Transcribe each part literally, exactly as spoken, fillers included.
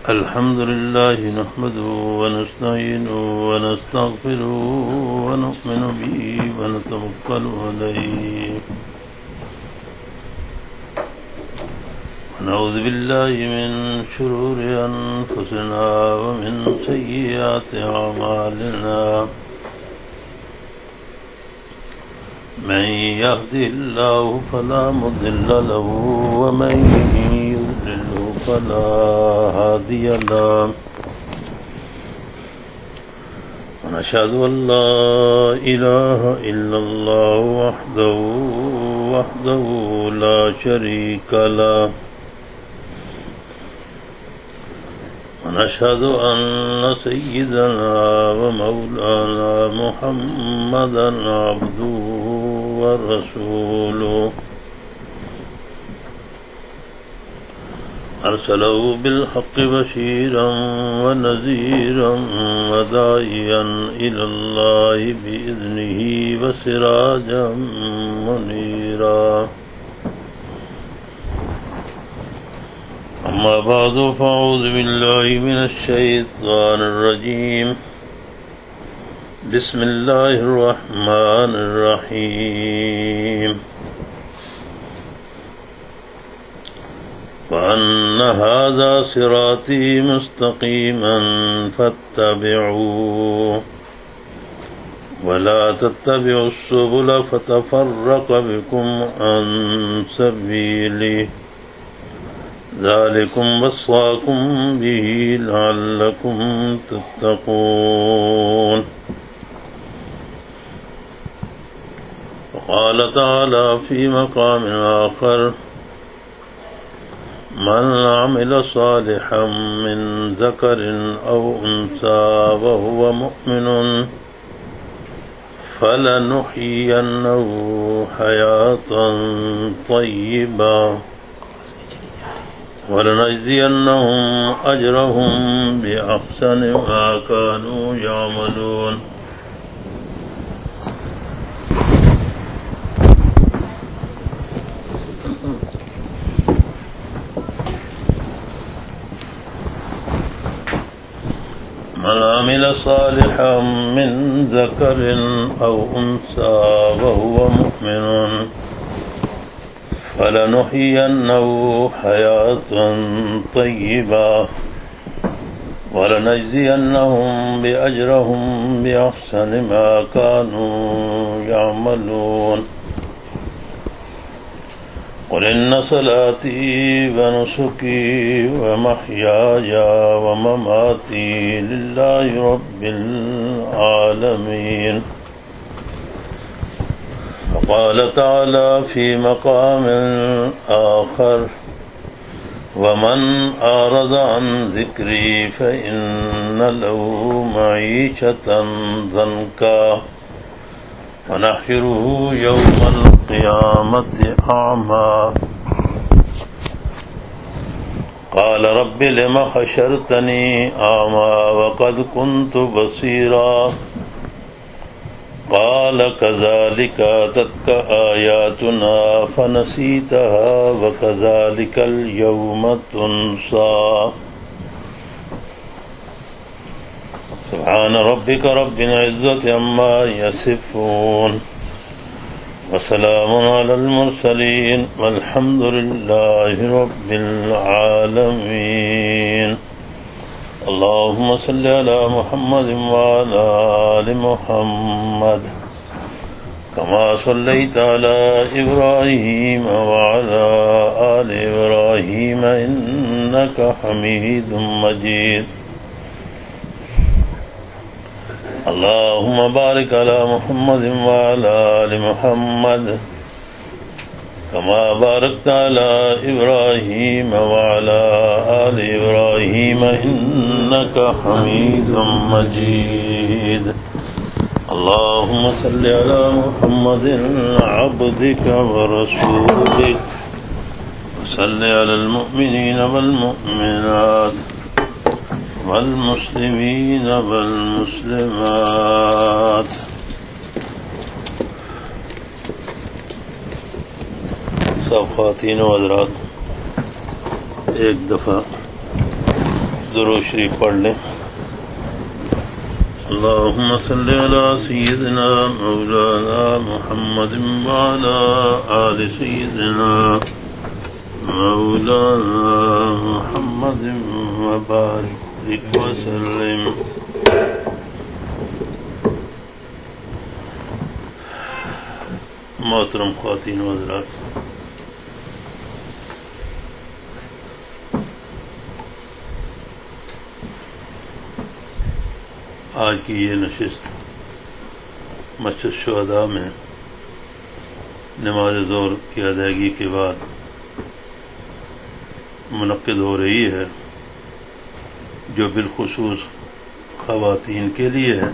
الحمد لله نحمده ونستعينه ونستغفره ونؤمن به ونتوكل عليه ونعوذ بالله من شرور أنفسنا ومن سيئات أعمالنا من يهده الله فلا مضل له ومن يضلل فلا هادي له ونشهد أن لا إله إلا الله وحده وحده لا شريك له ونشهد أن سيدنا ومولانا محمدا عبده ورسوله أرسله بالحق بشيرا ونذيرا وداعيا إلى الله بإذنه وسراجا منيرا أما بعد فأعوذ بالله من الشيطان الرجيم بسم الله الرحمن الرحيم وأن هذا صراطي مستقيما فاتبعوه ولا تتبعوا السبل فتفرق بكم عن سبيله ذلكم وصاكم به لعلكم تتقون. وقال تعالى في مقام آخر من عمل صالحا من ذكر أو أنثى وهو مؤمن فلنحيينه حياة طيبة ولنجزينهم أجرهم بأحسن ما كانوا يعملون. من عمل صالحا من ذكر أو أنثى وهو مؤمن فلنحيينه حياة طيبة ولنجزينهم بأجرهم بأحسن ما كانوا يعملون. قل إن صلاتي ونسكي ومحياي ومماتي لله رب العالمين. وقال تعالى في مقام آخر ومن أعرض عن ذكري فإن له معيشة ضنكا ونحشره يوم القيامة أعمى قال رب لم حشرتني أعمى وقد كنت بصيرا قال كذلك أتتك آياتنا فنسيتها وكذلك اليوم تنسى. سبحان ربك رب العزة عما يصفون وسلام على المرسلين والحمد لله رب العالمين. اللهم صل على محمد وعلى آل محمد كما صليت على إبراهيم وعلى آل إبراهيم إنك حميد مجيد. اللهم بارك على محمد وعلى آل محمد كما باركت على إبراهيم وعلى آل إبراهيم إنك حميد مجيد. اللهم صل على محمد عبدك ورسولك وصل على المؤمنين والمؤمنات والمسلمين والمسلمات. सब ख़वातीन व हज़रात एक दफ़ा درود شریف پڑھ لیں. اللهم صل على سيدنا مولانا محمد وعلى آل سيدنا مولانا محمد وبارك وسلم. محترم خواتین و حضرات، آج کی یہ نشست مسجد شہداء میں نماز ظہر کی ادائیگی کے بعد منعقد ہو رہی ہے، جو بالخصوص خواتین کے لیے ہے.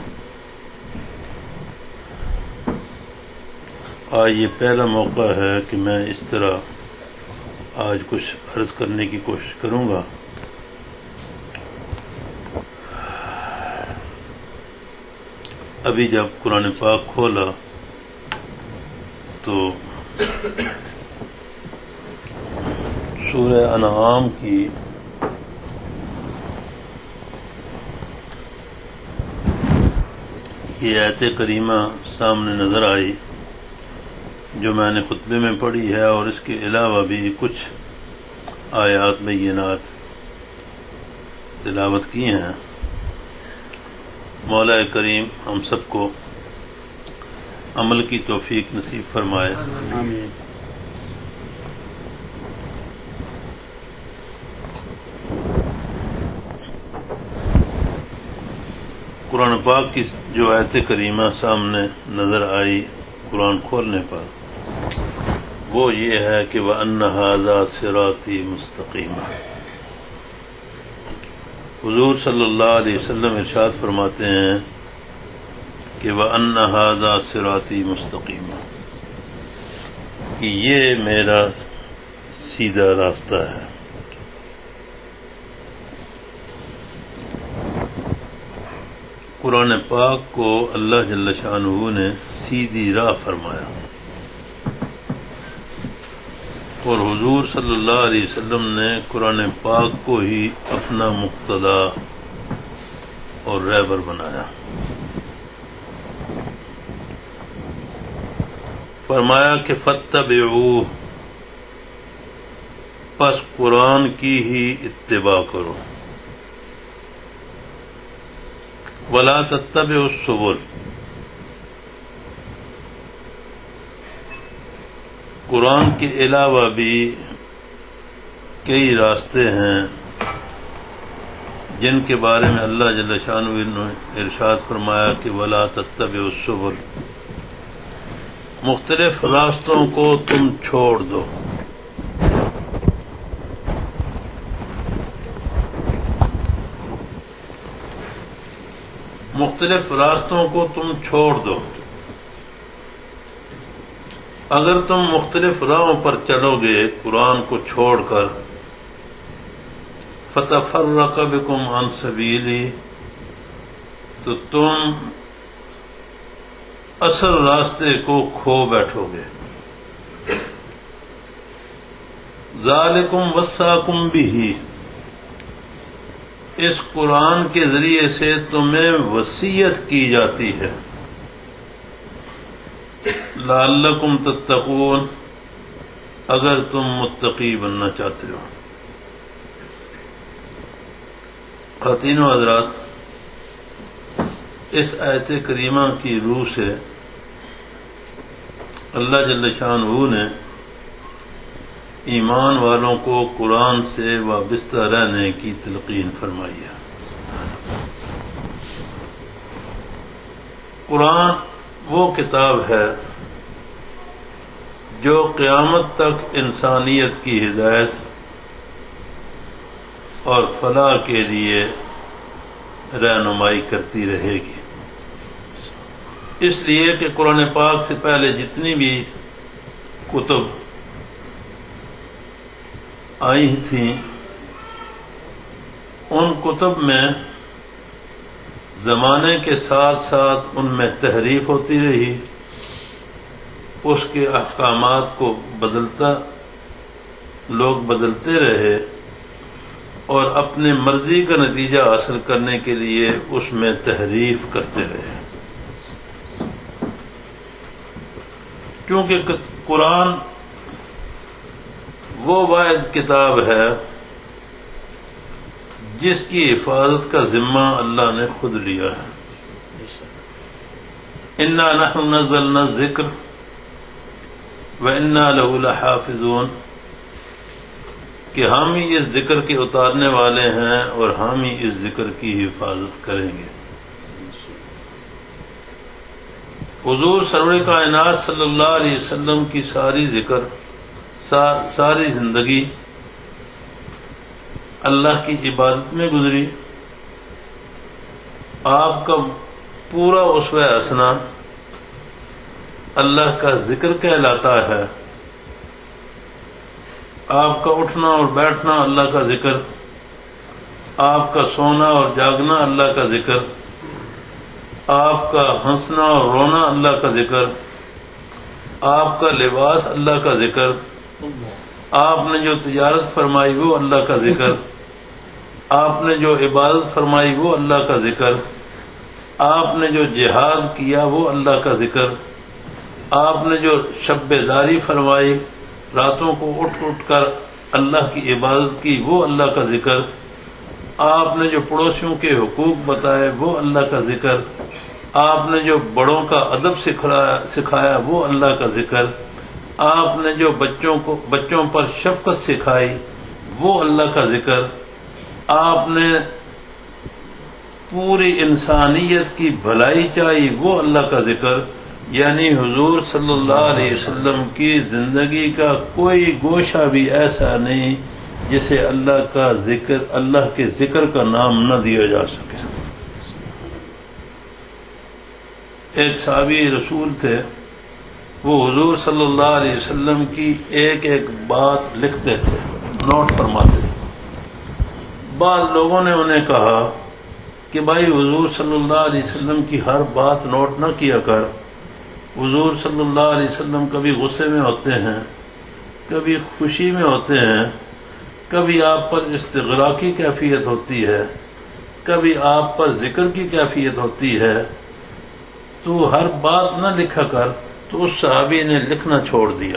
آج یہ پہلا موقع ہے کہ میں اس طرح آج کچھ عرض کرنے کی کوشش کروں گا. ابھی جب قرآن پاک کھولا تو سورہ انعام کی یہ آیت کریمہ سامنے نظر آئی جو میں نے خطبے میں پڑھی ہے، اور اس کے علاوہ بھی کچھ آیات بینات تلاوت کی ہیں. مولا کریم ہم سب کو عمل کی توفیق نصیب فرمائے. آمین. قرآن پاک کی جو آیت کریمہ سامنے نظر آئی قرآن کھولنے پر، وہ یہ ہے کہ وَأَنَّ هَذَا صِرَاطِي مُسْتَقِيمًا. حضور صلی اللہ علیہ وسلم ارشاد فرماتے ہیں کہ وَأَنَّ هَذَا صِرَاطِي مُسْتَقِيمًا، کہ یہ میرا سیدھا راستہ ہے. قرآن پاک کو اللہ جل شانہ نے سیدھی راہ فرمایا، اور حضور صلی اللہ علیہ وسلم نے قرآن پاک کو ہی اپنا مقتدا اور رہبر بنایا. فرمایا کہ فاتبعوہ، پس قرآن کی ہی اتباع کرو. ولا تتبعوا السبل، قرآن کے علاوہ بھی کئی راستے ہیں جن کے بارے میں اللہ جل شانہ نے ارشاد فرمایا کہ ولا تتبعوا السبل، مختلف راستوں کو تم چھوڑ دو. مختلف راستوں کو تم چھوڑ دو. اگر تم مختلف راہوں پر چلو گے قرآن کو چھوڑ کر، فَتَفَرَّقَ بِكُمْ عَنْ سَبِيلِي، تو تم اصل راستے کو کھو بیٹھو گے. ذَلِكُمْ وَصَّاكُمْ بِهِ، اس قرآن کے ذریعے سے تمہیں وصیت کی جاتی ہے. لعلکم تتقون، اگر تم متقی بننا چاہتے ہو. خواتین و حضرات، اس آیت کریمہ کی روح سے اللہ جل شانہ نے ایمان والوں کو قرآن سے وابستہ رہنے کی تلقین فرمائی ہے. قرآن وہ کتاب ہے جو قیامت تک انسانیت کی ہدایت اور فلاح کے لیے رہنمائی کرتی رہے گی. اس لیے کہ قرآن پاک سے پہلے جتنی بھی کتب آئی تھیں، ان کتب میں زمانے کے ساتھ ساتھ ان میں تحریف ہوتی رہی، اس کے احکامات کو بدلتا لوگ بدلتے رہے، اور اپنے مرضی کا نتیجہ حاصل کرنے کے لیے اس میں تحریف کرتے رہے. کیونکہ قرآن وہ واحد کتاب ہے جس کی حفاظت کا ذمہ اللہ نے خود لیا ہے. انا نحن نزلنا الذکر وانا له لحافظون، کہ ہم ہی اس ذکر کے اتارنے والے ہیں اور ہم ہی اس ذکر کی حفاظت کریں گے. حضور سرور کائنات صلی اللہ علیہ وسلم کی ساری ذکر ساری زندگی اللہ کی عبادت میں گزری. آپ کا پورا اسوہ حسنہ اللہ کا ذکر کہلاتا ہے. آپ کا اٹھنا اور بیٹھنا اللہ کا ذکر، آپ کا سونا اور جاگنا اللہ کا ذکر، آپ کا ہنسنا اور رونا اللہ کا ذکر، آپ کا لباس اللہ کا ذکر، آپ نے جو تجارت فرمائی وہ اللہ کا ذکر، آپ نے جو عبادت فرمائی وہ اللہ کا ذکر، آپ نے جو جہاد کیا وہ اللہ کا ذکر، آپ نے جو شب بیداری فرمائی، راتوں کو اٹھ اٹھ کر اللہ کی عبادت کی وہ اللہ کا ذکر، آپ نے جو پڑوسیوں کے حقوق بتائے وہ اللہ کا ذکر، آپ نے جو بڑوں کا ادب سکھایا وہ اللہ کا ذکر، آپ نے جو بچوں کو بچوں پر شفقت سکھائی وہ اللہ کا ذکر، آپ نے پوری انسانیت کی بھلائی چاہی وہ اللہ کا ذکر. یعنی حضور صلی اللہ علیہ وسلم کی زندگی کا کوئی گوشہ بھی ایسا نہیں جسے اللہ کا ذکر اللہ کے ذکر کا نام نہ دیا جا سکے. ایک صحابی رسول تھے، وہ حضور صلی اللہ علیہ وسلم کی ایک ایک بات لکھتے تھے، نوٹ فرماتے تھے. بعض لوگوں نے انہیں کہا کہ بھائی حضور صلی اللہ علیہ وسلم کی ہر بات نوٹ نہ کیا کر. حضور صلی اللہ علیہ وسلم کبھی غصے میں ہوتے ہیں، کبھی خوشی میں ہوتے ہیں، کبھی آپ پر استغراق کی کیفیت ہوتی ہے، کبھی آپ پر ذکر کی کیفیت ہوتی ہے، تو ہر بات نہ لکھا کر. تو اس صحابی نے لکھنا چھوڑ دیا.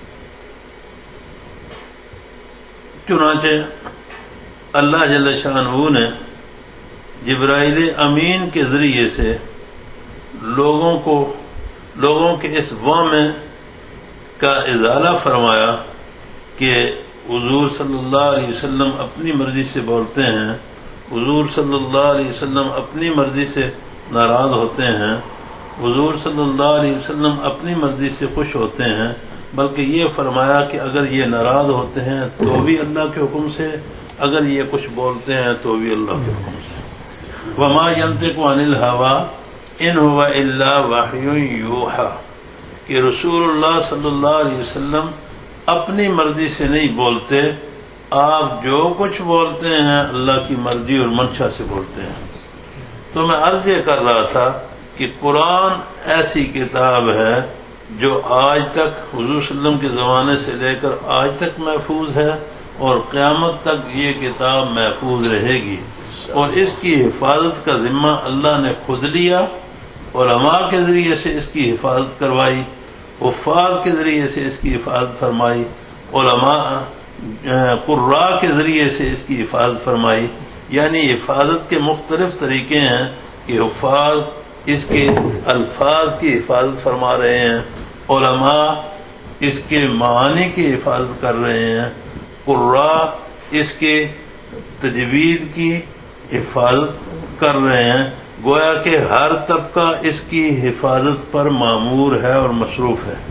چنانچہ اللہ جل شانہ نے جبرائیل امین کے ذریعے سے لوگوں کو لوگوں کے اس وہم کا ازالہ فرمایا کہ حضور صلی اللہ علیہ وسلم اپنی مرضی سے بولتے ہیں، حضور صلی اللہ علیہ وسلم اپنی مرضی سے ناراض ہوتے ہیں، حضور صلی اللہ علیہ وسلم اپنی مرضی سے خوش ہوتے ہیں. بلکہ یہ فرمایا کہ اگر یہ ناراض ہوتے ہیں تو بھی اللہ کے حکم سے، اگر یہ کچھ بولتے ہیں تو بھی اللہ کے حکم سے. وما ينطق عن الهوى ان هو الا وحی یوحى، کہ رسول اللہ صلی اللہ علیہ وسلم اپنی مرضی سے نہیں بولتے، آپ جو کچھ بولتے ہیں اللہ کی مرضی اور منشا سے بولتے ہیں. تو میں عرض یہ کر رہا تھا کہ قرآن ایسی کتاب ہے جو آج تک حضور صلی اللہ علیہ وسلم کے زمانے سے لے کر آج تک محفوظ ہے اور قیامت تک یہ کتاب محفوظ رہے گی. اور اس کی حفاظت کا ذمہ اللہ نے خود لیا، علماء کے ذریعے سے اس کی حفاظت کروائی، حفاظ کے ذریعے سے اس کی حفاظت فرمائی، علماء قراء کے ذریعے سے اس کی حفاظت فرمائی. یعنی حفاظت کے مختلف طریقے ہیں کہ حفاظ اس کے الفاظ کی حفاظت فرما رہے ہیں، علماء اس کے معانی کی حفاظت کر رہے ہیں، قراء اس کے تجوید کی حفاظت کر رہے ہیں. گویا کہ ہر طبقہ اس کی حفاظت پر مامور ہے اور مصروف ہے.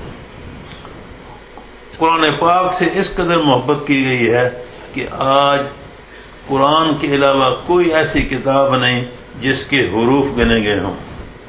قرآن پاک سے اس قدر محبت کی گئی ہے کہ آج قرآن کے علاوہ کوئی ایسی کتاب نہیں جس کے حروف گنے گئے ہوں.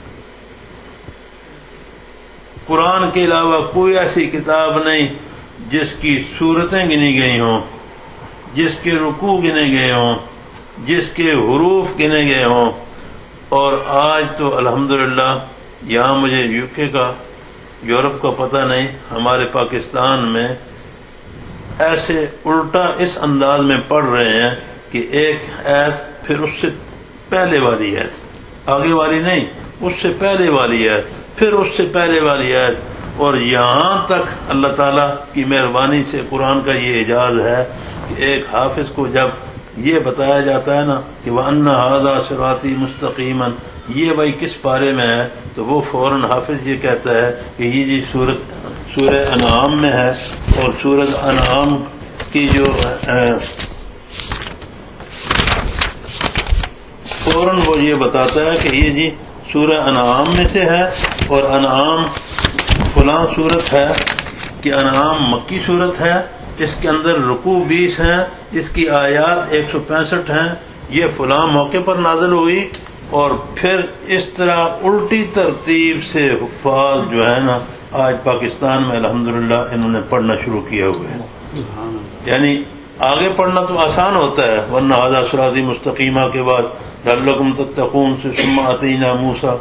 قرآن کے علاوہ کوئی ایسی کتاب نہیں جس کی صورتیں گنی گئی ہوں، جس کے رکوع گنے گئے ہوں، جس کے حروف گنے گئے ہوں. اور آج تو الحمدللہ یہاں مجھے یو کے کا یورپ کا پتہ نہیں، ہمارے پاکستان میں ایسے الٹا اس انداز میں پڑھ رہے ہیں کہ ایک آیت پھر اس سے پہلے والی آیت، آگے والی نہیں، اس سے پہلے والی آیت، پھر اس سے پہلے والی آیت، اور یہاں تک اللہ تعالیٰ کی مہربانی سے قرآن کا یہ اعجاز ہے کہ ایک حافظ کو جب یہ بتایا جاتا ہے نا کہ وَأَنَّ هَذَا صِرَاطِي مُسْتَقِيمًا، یہ بھائی کس پارے میں ہے، تو وہ فوراً حافظ یہ کہتا ہے کہ یہ جی سورت سورہ انعام میں ہے، اور سورہ انعام کی جو فوراً وہ یہ بتاتا ہے کہ یہ جی سورہ انعام میں سے ہے، اور انعام فلاں صورت ہے کہ انعام مکی صورت ہے، اس کے اندر رکوع بیس ہیں، اس کی آیات ایک سو پینسٹھ ہیں، یہ فلاں موقع پر نازل ہوئی، اور پھر اس طرح الٹی ترتیب سے حفاظ جو ہے نا آج پاکستان میں الحمدللہ انہوں نے پڑھنا شروع کیا ہوئے ہیں۔ یعنی آگے پڑھنا تو آسان ہوتا ہے، ورنہ ھذا صراطی مستقیمہ کے بعد لعلکم تتقون سے ثم آتینا موسیٰ،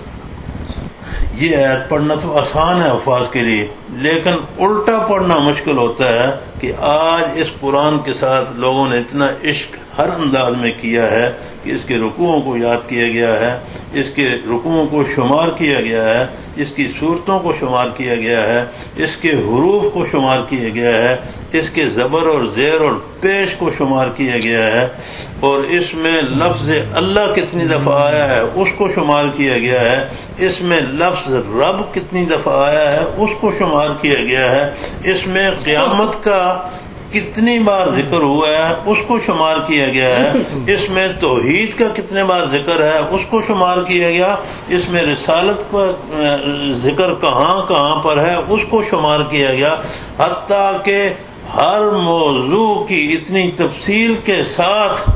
یہ آیت پڑھنا تو آسان ہے حفاظ کے لیے، لیکن الٹا پڑھنا مشکل ہوتا ہے کہ آج اس قرآن کے ساتھ لوگوں نے اتنا عشق ہر انداز میں کیا ہے کہ اس کے رکوعوں کو یاد کیا گیا ہے، اس کے رکوعوں کو شمار کیا گیا ہے، اس کی صورتوں کو شمار کیا گیا ہے، اس کے حروف کو شمار کیا گیا ہے، اس کے زبر اور زیر اور پیش کو شمار کیا گیا ہے، اور اس میں لفظ اللہ کتنی دفعہ آیا ہے اس کو شمار کیا گیا ہے، اس میں لفظ رب کتنی دفعہ آیا ہے اس کو شمار کیا گیا ہے، اس میں قیامت کا کتنی بار ذکر ہوا ہے اس کو شمار کیا گیا ہے، اس میں توحید کا کتنے بار ذکر ہے اس کو شمار کیا گیا، اس میں رسالت کا ذکر کہاں کہاں پر ہے اس کو شمار کیا گیا، حتیٰ کہ ہر موضوع کی اتنی تفصیل کے ساتھ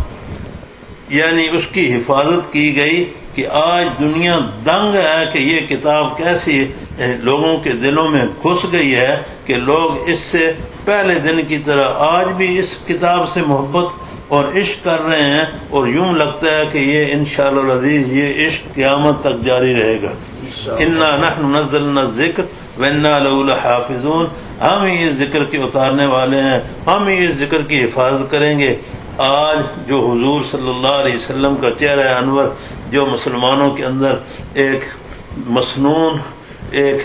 یعنی اس کی حفاظت کی گئی کہ آج دنیا دنگ ہے کہ یہ کتاب کیسی لوگوں کے دلوں میں گھس گئی ہے کہ لوگ اس سے پہلے دن کی طرح آج بھی اس کتاب سے محبت اور عشق کر رہے ہیں، اور یوں لگتا ہے کہ یہ انشاءاللہ العزیز یہ عشق قیامت تک جاری رہے گا۔ انا نحن نزلنا الذکر وانا لہ لحافظون، ہم ہی اس ذکر کے اتارنے والے ہیں، ہم ہی اس ذکر کی حفاظت کریں گے۔ آج جو حضور صلی اللہ علیہ وسلم کا چہرہ انور جو مسلمانوں کے اندر ایک مسنون ایک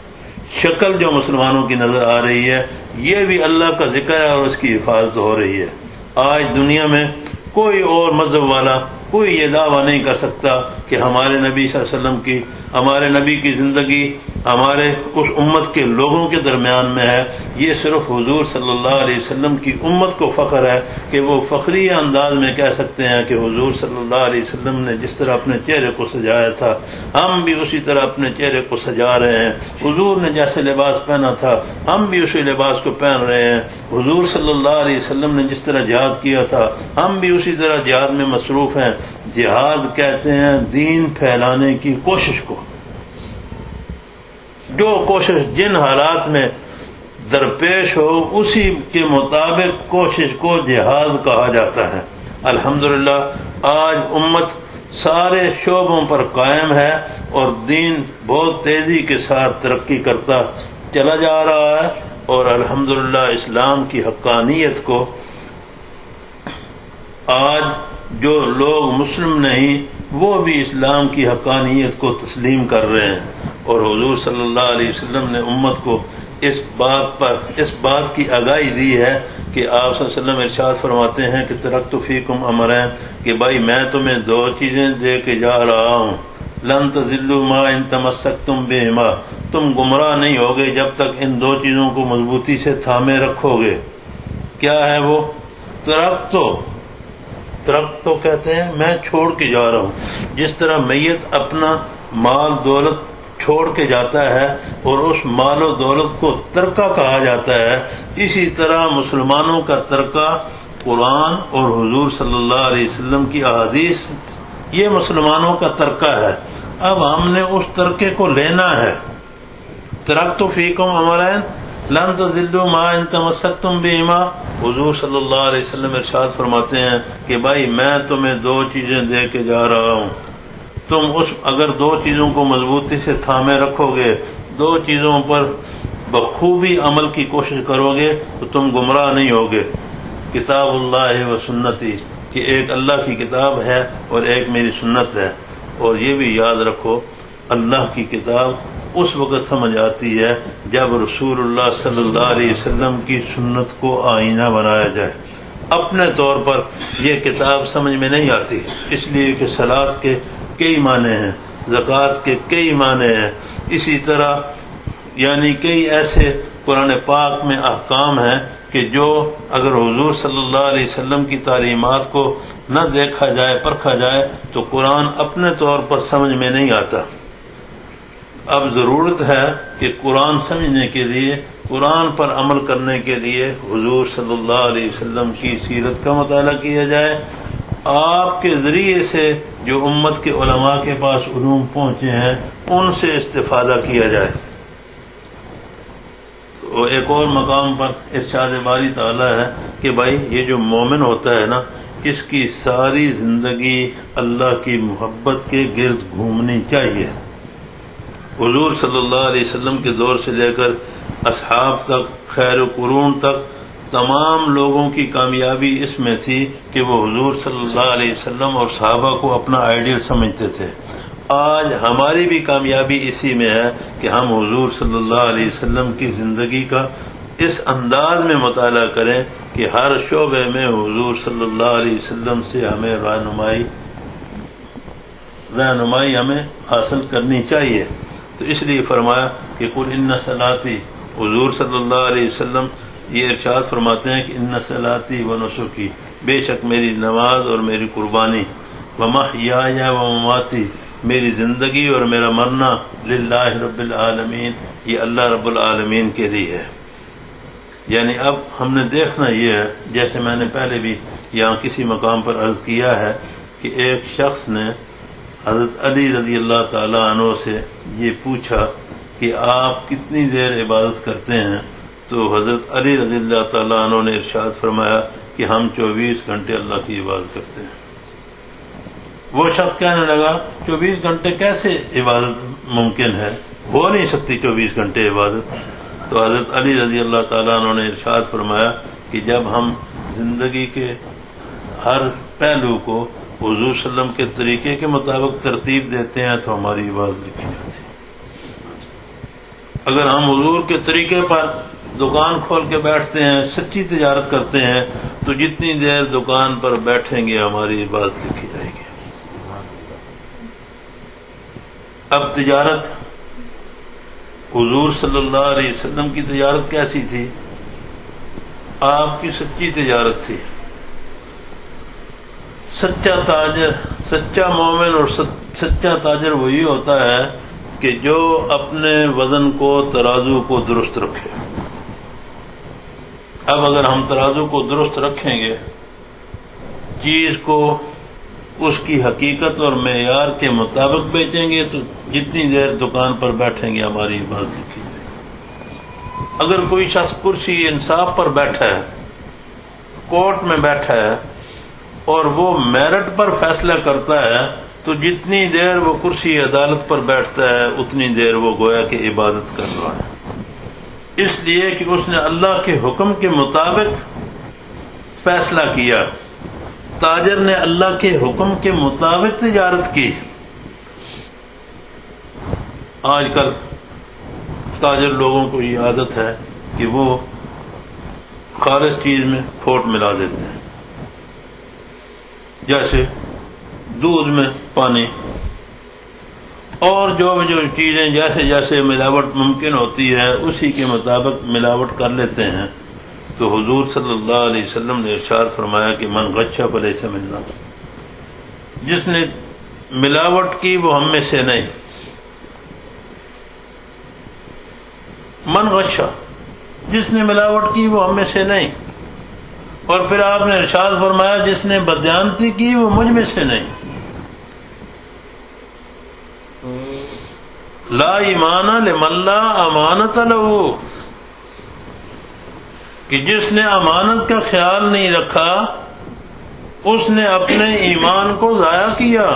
شکل جو مسلمانوں کی نظر آ رہی ہے، یہ بھی اللہ کا ذکر ہے اور اس کی حفاظت ہو رہی ہے۔ آج دنیا میں کوئی اور مذہب والا کوئی یہ دعویٰ نہیں کر سکتا کہ ہمارے نبی صلی اللہ علیہ وسلم کی ہمارے نبی کی زندگی ہمارے اس امت کے لوگوں کے درمیان میں ہے۔ یہ صرف حضور صلی اللہ علیہ وسلم کی امت کو فخر ہے کہ وہ فخری انداز میں کہہ سکتے ہیں کہ حضور صلی اللہ علیہ وسلم نے جس طرح اپنے چہرے کو سجایا تھا ہم بھی اسی طرح اپنے چہرے کو سجا رہے ہیں، حضور نے جیسے لباس پہنا تھا ہم بھی اسی لباس کو پہن رہے ہیں، حضور صلی اللہ علیہ وسلم نے جس طرح جہاد کیا تھا ہم بھی اسی طرح جہاد میں مصروف ہیں۔ جہاد کہتے ہیں دین پھیلانے کی کوشش کو، جو کوشش جن حالات میں درپیش ہو اسی کے مطابق کوشش کو جہاد کہا جاتا ہے۔ الحمدللہ آج امت سارے شعبوں پر قائم ہے اور دین بہت تیزی کے ساتھ ترقی کرتا چلا جا رہا ہے، اور الحمدللہ اسلام کی حقانیت کو آج جو لوگ مسلم نہیں وہ بھی اسلام کی حقانیت کو تسلیم کر رہے ہیں، اور حضور صلی اللہ علیہ وسلم نے امت کو اس بات پر اس بات کی آگاہی دی ہے کہ آپ صلی اللہ علیہ وسلم ارشاد فرماتے ہیں کہ ترکت فیکم امرین، کہ بھائی میں تمہیں دو چیزیں دے کے جا رہا ہوں، لن تضلوا ما ان تمسکتم بہما، تم گمراہ نہیں ہوگے جب تک ان دو چیزوں کو مضبوطی سے تھامے رکھو گے۔ کیا ہے وہ؟ ترکتو ترک تو کہتے ہیں میں چھوڑ کے جا رہا ہوں، جس طرح میت اپنا مال دولت چھوڑ کے جاتا ہے اور اس مال و دولت کو ترکہ کہا جاتا ہے، اسی طرح مسلمانوں کا ترکہ قرآن اور حضور صلی اللہ علیہ وسلم کی احادیث یہ مسلمانوں کا ترکہ ہے۔ اب ہم نے اس ترکے کو لینا ہے۔ ترکت فیکم امرین لن تضلوا ما ان تمسکتم بہما، حضور صلی اللہ علیہ وسلم ارشاد فرماتے ہیں کہ بھائی میں تمہیں دو چیزیں دے کے جا رہا ہوں، تم اس اگر دو چیزوں کو مضبوطی سے تھامے رکھو گے، دو چیزوں پر بخوبی عمل کی کوشش کرو گے تو تم گمراہ نہیں ہوگے۔ کتاب اللہ و سنتی، کہ ایک اللہ کی کتاب ہے اور ایک میری سنت ہے. اور یہ بھی یاد رکھو اللہ کی کتاب اس وقت سمجھ آتی ہے جب رسول اللہ صلی اللہ علیہ وسلم کی سنت کو آئینہ بنایا جائے. اپنے طور پر یہ کتاب سمجھ میں نہیں آتی، اس لیے کہ صلاۃ کے کئی معنی ہیں، زکوٰۃ کے کئی معنی ہیں، اسی طرح یعنی کئی ایسے قرآن پاک میں احکام ہیں کہ جو اگر حضور صلی اللہ علیہ وسلم کی تعلیمات کو نہ دیکھا جائے پرکھا جائے تو قرآن اپنے طور پر سمجھ میں نہیں آتا. اب ضرورت ہے کہ قرآن سمجھنے کے لیے، قرآن پر عمل کرنے کے لیے حضور صلی اللہ علیہ وسلم کی سیرت کا مطالعہ کیا جائے. آپ کے ذریعے سے جو امت کے علماء کے پاس علوم پہنچے ہیں ان سے استفادہ کیا جائے. تو ایک اور مقام پر ارشاد باری تعالیٰ ہے کہ بھائی یہ جو مومن ہوتا ہے نا، اس کی ساری زندگی اللہ کی محبت کے گرد گھومنی چاہیے. حضور صلی اللہ علیہ وسلم کے دور سے لے کر اصحاب تک، خیر قرون تک، تمام لوگوں کی کامیابی اس میں تھی کہ وہ حضور صلی اللہ علیہ وسلم اور صحابہ کو اپنا آئیڈیل سمجھتے تھے. آج ہماری بھی کامیابی اسی میں ہے کہ ہم حضور صلی اللہ علیہ وسلم کی زندگی کا اس انداز میں مطالعہ کریں کہ ہر شعبے میں حضور صلی اللہ علیہ وسلم سے ہمیں رہنمائی رہنمائی ہمیں حاصل کرنی چاہیے. تو اس لیے فرمایا کہ قل ان صلاتی، حضور صلی اللہ علیہ وسلم یہ ارشاد فرماتے ہیں کہ ان صلاتی و نسکی، بے شک میری نماز اور میری قربانی، ومحیای و مماتی، میری زندگی اور میرا مرنا، للہ رب العالمین، یہ اللہ رب العالمین کے لیے ہے. یعنی اب ہم نے دیکھنا یہ ہے، جیسے میں نے پہلے بھی یہاں کسی مقام پر عرض کیا ہے کہ ایک شخص نے حضرت علی رضی اللہ تعالیٰ عنہ سے یہ پوچھا کہ آپ کتنی دیر عبادت کرتے ہیں؟ تو حضرت علی رضی اللہ تعالیٰ عنہ نے ارشاد فرمایا کہ ہم چوبیس گھنٹے اللہ کی عبادت کرتے ہیں. وہ شخص کہنے لگا چوبیس گھنٹے کیسے عبادت ممکن ہے، ہو نہیں سکتی چوبیس گھنٹے عبادت. تو حضرت علی رضی اللہ تعالیٰ عنہ نے ارشاد فرمایا کہ جب ہم زندگی کے ہر پہلو کو حضور صلی اللہ علیہ وسلم کے طریقے کے مطابق ترتیب دیتے ہیں تو ہماری عبادت لکھی جاتی ہے. اگر ہم حضور کے طریقے پر دکان کھول کے بیٹھتے ہیں، سچی تجارت کرتے ہیں، تو جتنی دیر دکان پر بیٹھیں گے ہماری عبادت لکھی جائے گی. اب تجارت، حضور صلی اللہ علیہ وسلم کی تجارت کیسی تھی؟ آپ کی سچی تجارت تھی. سچا تاجر، سچا مومن اور سچا تاجر وہی ہوتا ہے کہ جو اپنے وزن کو، ترازو کو درست رکھے. اب اگر ہم ترازو کو درست رکھیں گے، چیز کو اس کی حقیقت اور معیار کے مطابق بیچیں گے، تو جتنی دیر دکان پر بیٹھیں گے ہماری عبادت لکھی جائے گی. اگر کوئی شخص کرسی انصاف پر بیٹھا ہے، کورٹ میں بیٹھا ہے اور وہ میرٹ پر فیصلہ کرتا ہے، تو جتنی دیر وہ کرسی عدالت پر بیٹھتا ہے اتنی دیر وہ گویا کہ عبادت کر رہا ہے. اس لیے کہ اس نے اللہ کے حکم کے مطابق فیصلہ کیا. تاجر نے اللہ کے حکم کے مطابق تجارت کی. آج کل تاجر لوگوں کو یہ عادت ہے کہ وہ خالص چیز میں پھوٹ ملا دیتے ہیں، جیسے دودھ میں پانی، اور جو جو چیزیں جیسے جیسے ملاوٹ ممکن ہوتی ہے اسی کے مطابق ملاوٹ کر لیتے ہیں. تو حضور صلی اللہ علیہ وسلم نے ارشاد فرمایا کہ من غش فلیس منا، جس نے ملاوٹ کی وہ ہم میں سے نہیں. من غش، جس نے ملاوٹ کی وہ ہم میں سے نہیں. اور پھر آپ نے ارشاد فرمایا جس نے بدیانتی کی وہ مجھ میں سے نہیں. لا ایمان لمن لا امانت لہ، کہ جس نے امانت کا خیال نہیں رکھا اس نے اپنے ایمان کو ضائع کیا.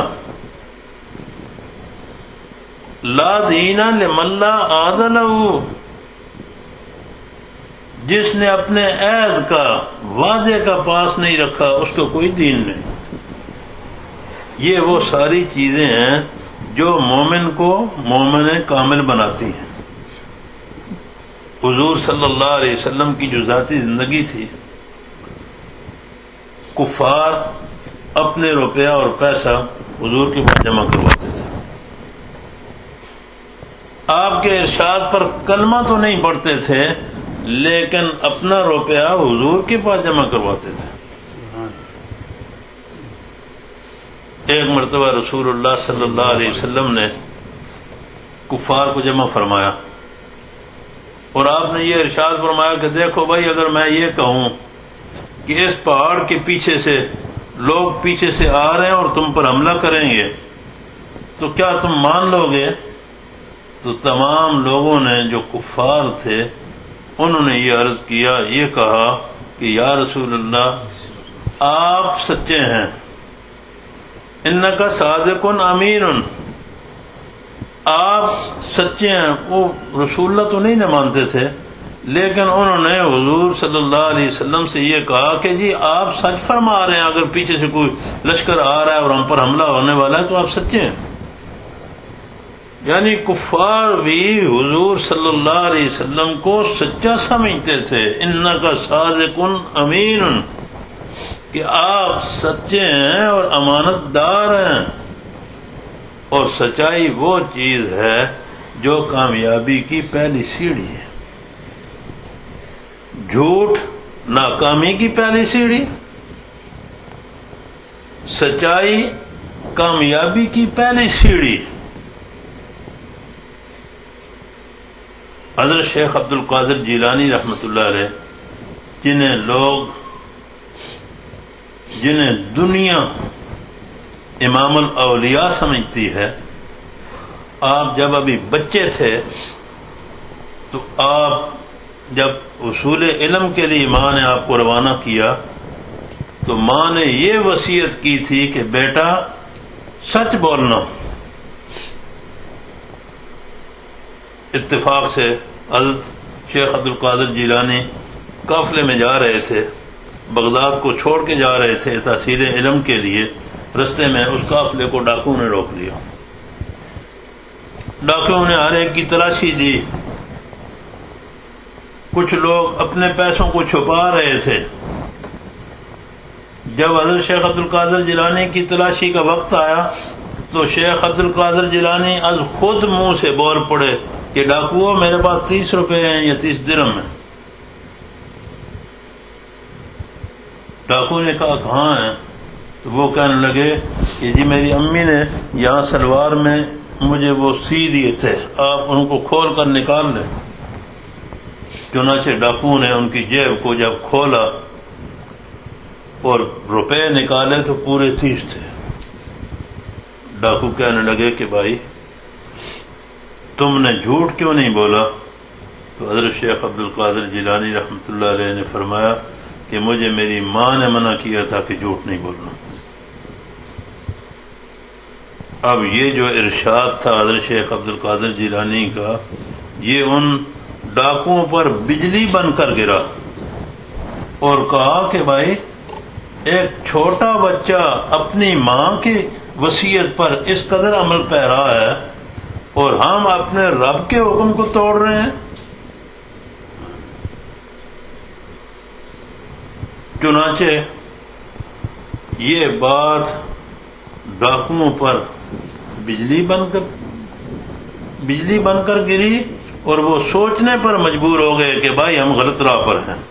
لا دین لمن لا عہد لہ، جس نے اپنے عہد کا، وعدے کا پاس نہیں رکھا اس کو کوئی دین نہیں. یہ وہ ساری چیزیں ہیں جو مومن کو مومن کامل بناتی ہیں۔ حضور صلی اللہ علیہ وسلم کی جو ذاتی زندگی تھی، کفار اپنے روپیہ اور پیسہ حضور کے پاس جمع کرواتے تھے، آپ کے ارشاد پر کلمہ تو نہیں پڑھتے تھے لیکن اپنا روپیہ حضور کے پاس جمع کرواتے تھے۔ ایک مرتبہ رسول اللہ صلی اللہ علیہ وسلم نے کفار کو جمع فرمایا اور آپ نے یہ ارشاد فرمایا کہ دیکھو بھائی، اگر میں یہ کہوں کہ اس پہاڑ کے پیچھے سے لوگ پیچھے سے آ رہے ہیں اور تم پر حملہ کریں گے تو کیا تم مان لو گے؟ تو تمام لوگوں نے جو کفار تھے انہوں نے یہ عرض کیا، یہ کہا کہ یا رسول اللہ آپ سچے ہیں، انکا صادق امین، آپ سچے ہیں۔ وہ رسول اللہ تو نہیں نہ مانتے تھے لیکن انہوں نے حضور صلی اللہ علیہ وسلم سے یہ کہا کہ جی آپ سچ فرما رہے ہیں، اگر پیچھے سے کوئی لشکر آ رہا ہے اور ہم پر حملہ ہونے والا ہے تو آپ سچے ہیں۔ یعنی کفار بھی حضور صلی اللہ علیہ وسلم کو سچا سمجھتے تھے، انکا صادق امین، کہ آپ سچے ہیں اور امانت دار ہیں، اور سچائی وہ چیز ہے جو کامیابی کی پہلی سیڑھی ہے۔ جھوٹ ناکامی کی پہلی سیڑھی، سچائی کامیابی کی پہلی سیڑھی۔ حضرت شیخ عبد القادر جیلانی رحمۃ اللہ علیہ، جنہیں لوگ جنہیں دنیا امام الاولیاء سمجھتی ہے، آپ جب ابھی بچے تھے تو آپ جب اصول علم کے لیے ماں نے آپ کو روانہ کیا تو ماں نے یہ وصیت کی تھی کہ بیٹا سچ بولنا۔ اتفاق سے حضرت شیخ عبد القادر جیلانی قافلے میں جا رہے تھے، بغداد کو چھوڑ کے جا رہے تھے تحصیل علم کے لیے۔ رستے میں اس قافلے کو ڈاکو نے روک لیا، ڈاکوؤں نے ہر ایک کی تلاشی دی، کچھ لوگ اپنے پیسوں کو چھپا رہے تھے۔ جب حضرت شیخ عبد القادر جیلانی کی تلاشی کا وقت آیا تو شیخ عبد القادر جیلانی از خود منہ سے بول پڑے کہ ڈاکوؤں میرے پاس تیس روپے ہیں یا تیس درہم ہیں۔ ڈاکو نے کہا کہاں ہیں؟ تو وہ کہنے لگے کہ جی میری امی نے یہاں سلوار میں مجھے وہ سی دیے تھے، آپ ان کو کھول کر نکال لیں۔ چنانچہ ڈاکو نے ان کی جیب کو جب کھولا اور روپے نکالے تو پورے تیس تھے۔ ڈاکو کہنے لگے کہ بھائی تم نے جھوٹ کیوں نہیں بولا؟ تو حضرت شیخ عبد القادر جیلانی رحمۃ اللہ علیہ نے فرمایا کہ مجھے میری ماں نے منع کیا تھا کہ جھوٹ نہیں بولنا۔ اب یہ جو ارشاد تھا حضرت شیخ عبد القادر جیلانی کا، یہ ان ڈاکوؤں پر بجلی بن کر گرا اور کہا کہ بھائی ایک چھوٹا بچہ اپنی ماں کی وصیت پر اس قدر عمل پیرا ہے اور ہم اپنے رب کے حکم کو توڑ رہے ہیں۔ چنانچہ یہ بات ڈاکوؤں پر بجلی بن کر بجلی بن کر گری اور وہ سوچنے پر مجبور ہو گئے کہ بھائی ہم غلط راہ پر ہیں۔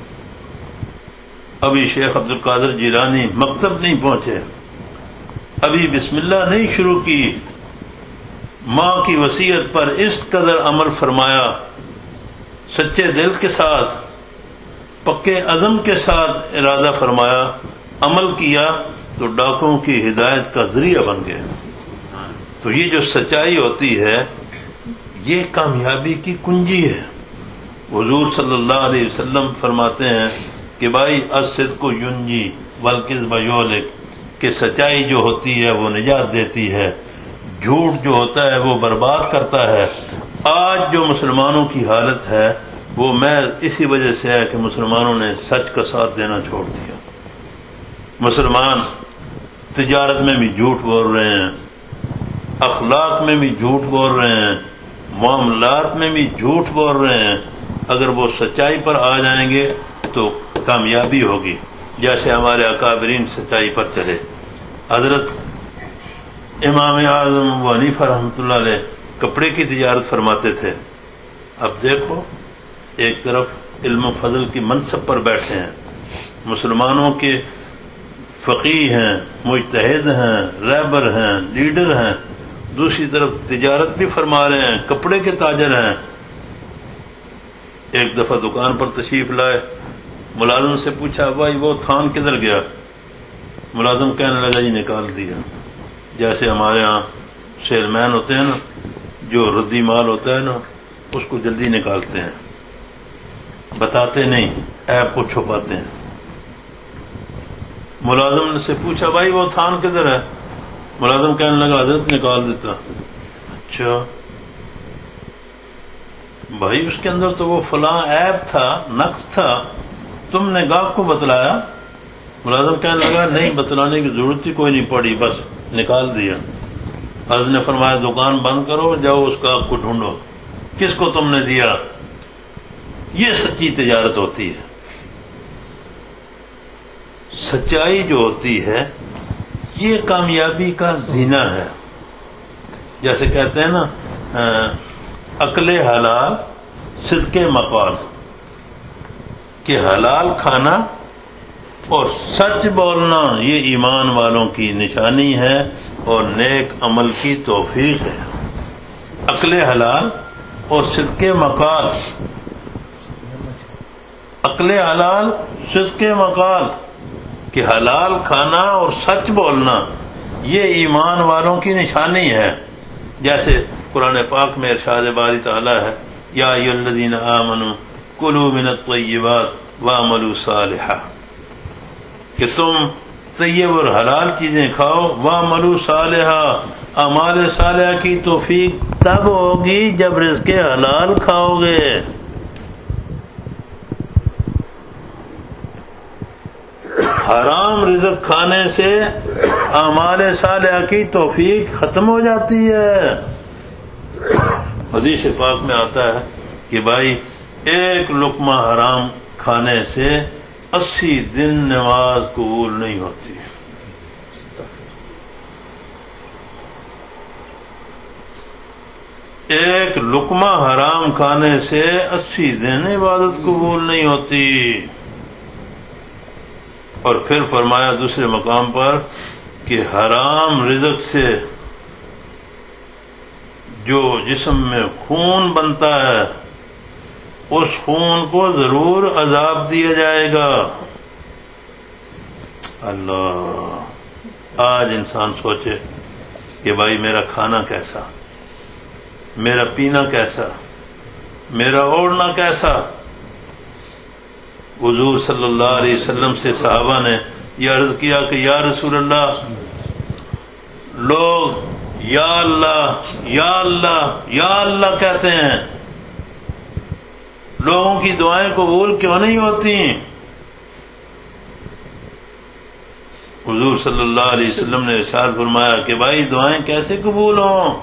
ابھی شیخ عبد القادر جیلانی مکتب نہیں پہنچے، ابھی بسم اللہ نہیں شروع کی، ماں کی وصیت پر اس قدر عمل فرمایا، سچے دل کے ساتھ پکے عزم کے ساتھ ارادہ فرمایا، عمل کیا تو ڈاکوؤں کی ہدایت کا ذریعہ بن گئے۔ تو یہ جو سچائی ہوتی ہے یہ کامیابی کی کنجی ہے۔ حضور صلی اللہ علیہ وسلم فرماتے ہیں کہ بھائی الصدق ینجی والکذب یہلک، کہ سچائی جو ہوتی ہے وہ نجات دیتی ہے، جھوٹ جو ہوتا ہے وہ برباد کرتا ہے۔ آج جو مسلمانوں کی حالت ہے وہ میں اسی وجہ سے ہے کہ مسلمانوں نے سچ کا ساتھ دینا چھوڑ دیا۔ مسلمان تجارت میں بھی جھوٹ بول رہے ہیں، اخلاق میں بھی جھوٹ بول رہے ہیں، معاملات میں بھی جھوٹ بول رہے ہیں، اگر وہ سچائی پر آ جائیں گے تو کامیابی ہوگی، جیسے ہمارے اکابرین سچائی پر چلے۔ حضرت امام اعظم ابو حنیفہ رحمۃ اللہ علیہ کپڑے کی تجارت فرماتے تھے۔ اب دیکھو، ایک طرف علم و فضل کی منصب پر بیٹھے ہیں، مسلمانوں کے فقیہ ہیں، مجتہد ہیں، رہبر ہیں، لیڈر ہیں، دوسری طرف تجارت بھی فرما رہے ہیں، کپڑے کے تاجر ہیں۔ ایک دفعہ دکان پر تشریف لائے، ملازم سے پوچھا بھائی وہ تھان کدھر گیا؟ ملازم کہنے لگا جی نکال دیا۔ جیسے ہمارے ہاں سیل مین ہوتے ہیں نا، جو ردی مال ہوتا ہے نا اس کو جلدی نکالتے ہیں، بتاتے نہیں، عیب کو چھپاتے ہیں۔ ملازم نے سے پوچھا بھائی وہ تھان کدھر ہے؟ ملازم کہنے لگا حضرت نکال دیتا۔ اچھا بھائی اس کے اندر تو وہ فلاں عیب تھا، نقص تھا، تم نے گاہک کو بتلایا؟ ملازم کہنے لگا نہیں، بتلانے کی ضرورت ہی کوئی نہیں پڑی، بس نکال دیا۔ حضرت نے فرمایا دکان بند کرو، جاؤ اس گاہک کو ڈھونڈو، کس کو تم نے دیا؟ یہ سچی تجارت ہوتی ہے۔ سچائی جو ہوتی ہے یہ کامیابی کا زینہ ہے۔ جیسے کہتے ہیں نا عقل حلال صدق مقال، کہ حلال کھانا اور سچ بولنا یہ ایمان والوں کی نشانی ہے اور نیک عمل کی توفیق ہے۔ عقل حلال اور صدق مقال، عقل حلال صدق مقال، کہ حلال کھانا اور سچ بولنا یہ ایمان والوں کی نشانی ہے۔ جیسے قرآن پاک میں ارشاد باری تعالیٰ ہے یا ایھا الذین آمنوا کلوا من الطیبات واعملوا صالحا، کہ تم طیب اور حلال چیزیں کھاؤ، واعملوا صالحا، اعمال صالحہ کی توفیق تب ہوگی جب رزق حلال کھاؤ گے۔ حرام رزق کھانے سے اعمال صالحہ کی توفیق ختم ہو جاتی ہے۔ حدیث پاک میں آتا ہے کہ بھائی ایک لقمہ حرام کھانے سے اسی دن نماز قبول نہیں ہوتی۔ ایک لقمہ حرام کھانے سے اسی دن عبادت قبول نہیں ہوتی۔ اور پھر فرمایا دوسرے مقام پر کہ حرام رزق سے جو جسم میں خون بنتا ہے اس خون کو ضرور عذاب دیا جائے گا۔ اللہ، آج انسان سوچے کہ بھائی میرا کھانا کیسا، میرا پینا کیسا، میرا اوڑھنا کیسا۔ حضور صلی اللہ علیہ وسلم سے صحابہ نے یہ عرض کیا کہ یا رسول اللہ، لوگ یا اللہ یا اللہ یا اللہ کہتے ہیں، لوگوں کی دعائیں قبول کیوں نہیں ہوتی؟ حضور صلی اللہ علیہ وسلم نے ارشاد فرمایا کہ بھائی دعائیں کیسے قبول ہوں؟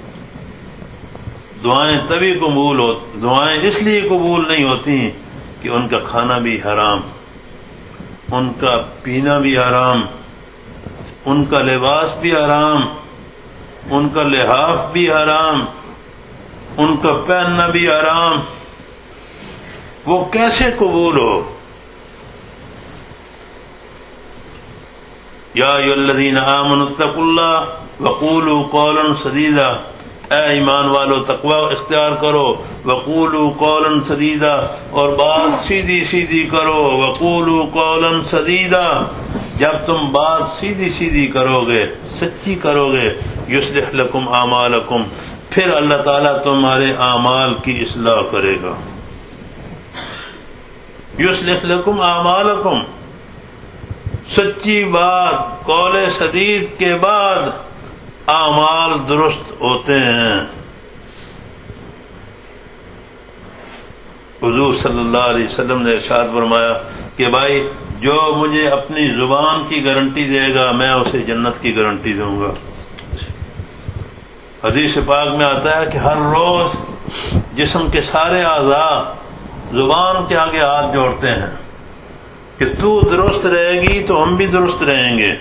دعائیں تبھی قبول ہو دعائیں اس لیے قبول نہیں ہوتی کہ ان کا کھانا بھی حرام، ان کا پینا بھی حرام، ان کا لباس بھی حرام، ان کا لحاف بھی حرام، ان کا پہننا بھی حرام، وہ کیسے قبول ہو؟ یا ایھا الذین آمنوا اتقوا اللہ وقولوا قولا سدیدا، اے ایمان والو تقوی اختیار کرو، وقولوا قولا سدیدا، اور بات سیدھی سیدھی کرو، وقولوا قولا سدیدا، جب تم بات سیدھی سیدھی کرو گے، سچی کرو گے، یصلح لکم اعمالکم، پھر اللہ تعالیٰ تمہارے اعمال کی اصلاح کرے گا۔ یصلح لکم اعمالکم، سچی بات، قول سدید کے بعد اعمال درست ہوتے ہیں۔ حضور صلی اللہ علیہ وسلم نے ارشاد فرمایا کہ بھائی جو مجھے اپنی زبان کی گارنٹی دے گا میں اسے جنت کی گارنٹی دوں گا۔ حدیث پاک میں آتا ہے کہ ہر روز جسم کے سارے اعضاء زبان کے آگے ہاتھ جوڑتے ہیں کہ تو درست رہے گی تو ہم بھی درست رہیں گے،